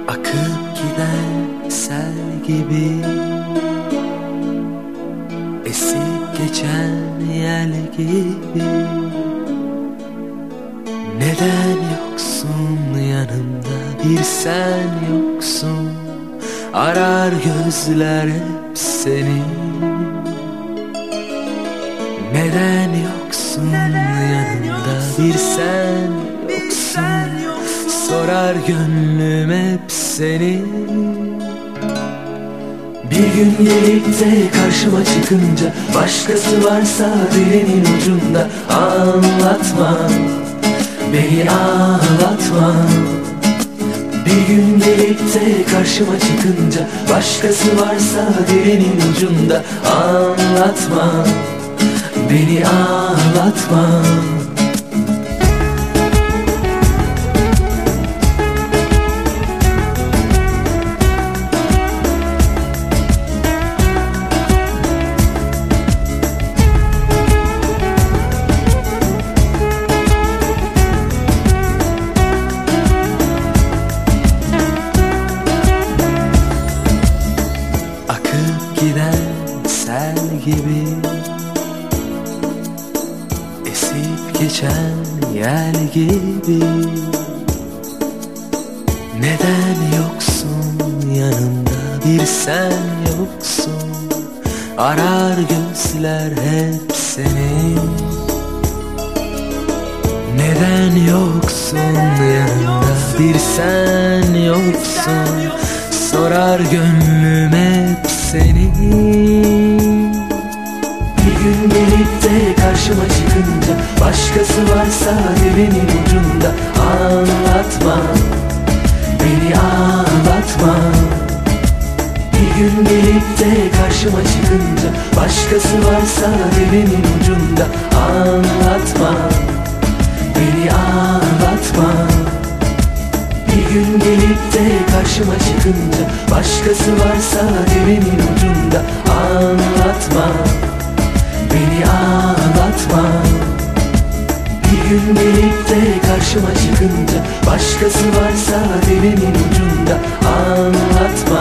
Akıp giden sel gibi, esip geçen yel gibi. Neden yoksun yanımda, bir sen yoksun. Arar gözler hep seni. Neden yoksun yanımda, bir sen yoksun. Sorar gönlüm hep seni. Bir gün gelip de karşıma çıkınca, başkası varsa dilinin ucunda, anlatma, beni ağlatma. Bir gün gelip de karşıma çıkınca, başkası varsa dilinin ucunda, anlatma, beni ağlatma. Giden sel gibi, esip geçen yel gibi. Neden yoksun yanımda, bir sen yoksun. Arar gözler hep seni. Neden yoksun yanımda, bir sen yoksun. Sorar gönlüm hep seni. Bir gün gelip de karşıma çıkınca, başkası varsa dilinin ucunda, anlatma, beni ağlatma. Bir gün gelip de karşıma çıkınca, başkası varsa dilinin ucunda, anlatma, beni ağlatma. Bir gün gelip de karşıma çıkınca, başkası varsa dilinin ucunda, anlatma, beni ağlatma. Bir gün gelip de karşıma çıkınca, başkası varsa dilinin ucunda, anlatma,